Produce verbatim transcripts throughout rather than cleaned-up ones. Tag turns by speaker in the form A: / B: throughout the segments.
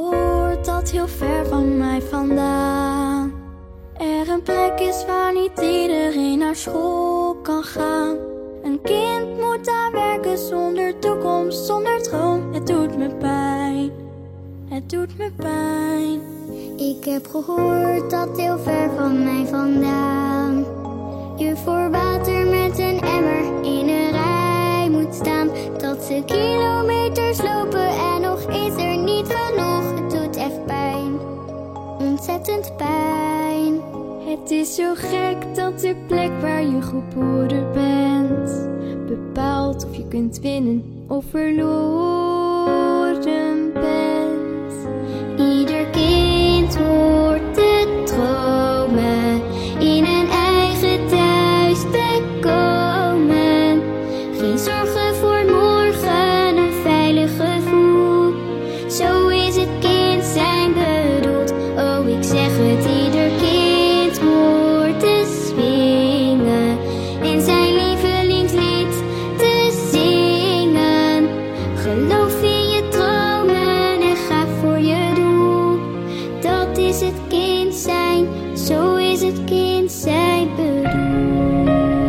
A: gehoord dat heel ver van mij vandaan er een plek is waar niet iedereen naar school kan gaan. Een kind moet daar werken zonder toekomst, zonder droom. Het doet me pijn, het doet me pijn.
B: Ik heb gehoord dat heel ver van mij vandaan je voor water met een emmer in een rij moet staan. Dat ze kilometers lopen en nog is er niet genoeg. Het doet echt pijn, ontzettend pijn.
A: Het is zo gek dat de plek waar je geboren bent bepaalt of je kunt winnen of verloren bent.
B: Ieder kind hoort te dromen in een eigen thuis te komen. Geen zorgen voor morgen, een veilig gevoel. Zo is het kind zijn bedoeld. Oh, ik zeg het, ieder kind hoort te swingen en zijn lievelingslied te zingen. Geloof in je dromen en ga voor je doel. Dat is het kind zijn, zo is het kind zijn bedoeld.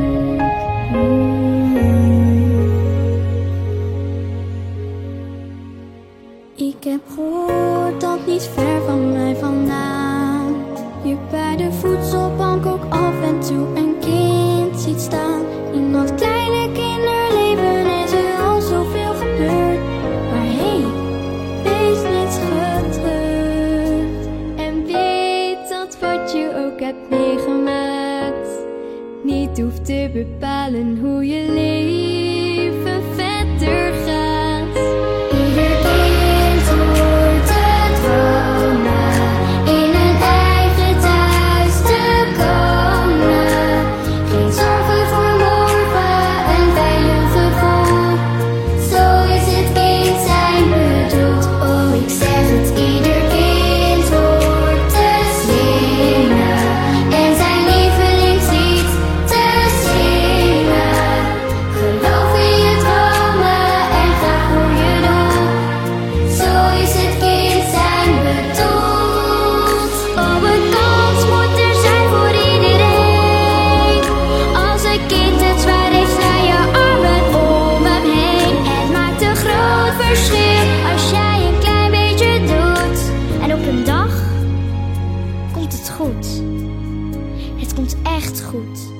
A: Ik heb gehoord dat niet ver van mij vandaan je bij de voedselbank ook af en toe een kind ziet staan. In dat kleine kinderleven is er al zoveel gebeurd, maar hé, hey, wees niet getreurd. En weet dat wat je ook hebt meegemaakt niet hoeft te bepalen hoe je leven verder gaat.
B: Ieder kind hoort te dromen in een eigen thuis te komen. Geen zorgen voor morgen, een veilig gevoel. Zo is het kind zijn bedoeld. Oh, ik zeg het, ieder kind hoort te zingen en zijn lievelingslied te zingen. Geloof in je dromen en ga voor je doel. Zo is het kind zijn bedoeld. Oh, een kans moet er zijn voor iedereen. Als een kind het zwaar heeft, sla je armen om hem heen. Het maakt een groot verschil als jij een klein beetje doet. En op een dag komt het goed. Het komt echt goed.